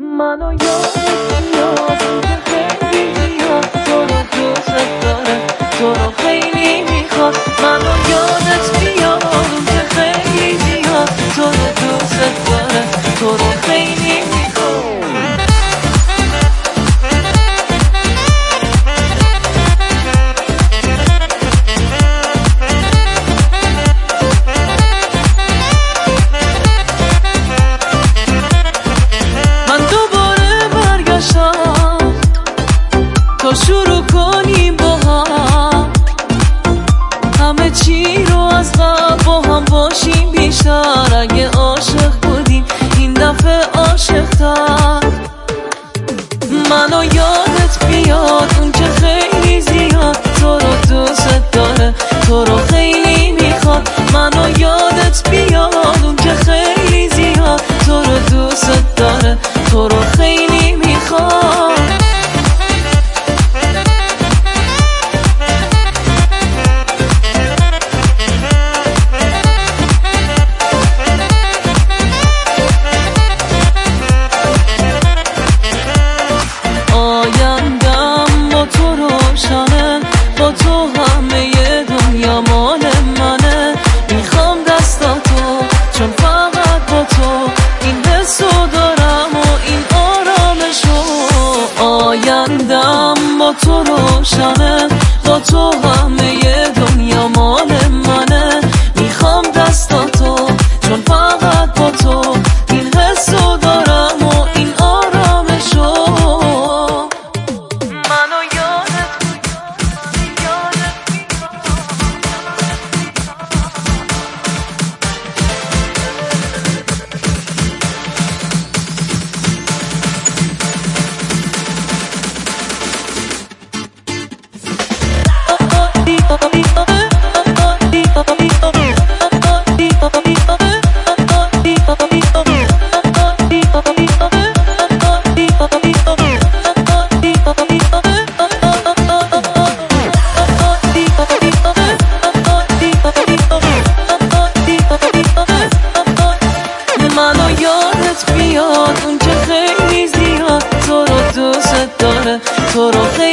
منو یادت میاد که خیلی زیاد تو رو دوست داره، تو رو خیلی میخواد. منو یادت میاد که خیلی زیاد تو رو دوست داره، تو رو خیلی میخواد. تا شروع کنیم با هم همه چی رو از قبل با هم باشیم بیشتر. اگه عاشق بودیم این دفعه عاشق‌تر. منو یادت بیاد اون که خیلی زیاد تو رو دوست داره، تو رو خیلی میخواد. منو یادت بیاد اون که خیلی زیاد تو رو دوست داره، تو رو خیلی میخواد. آیندم با تو روشنه، با تو همه دنیا مال منه. میخوام دستاتو چون فقط با تو این حسو دارم و این آرامشو. آیندم با تو روشنه، با تو همه دنیا مال منه. میخوام دستاتو چون فقط با تو این حسو دارم و این آرامشو. منو یادت بیاد اون که خیلی زیاد تو رو دوست داره، تو رو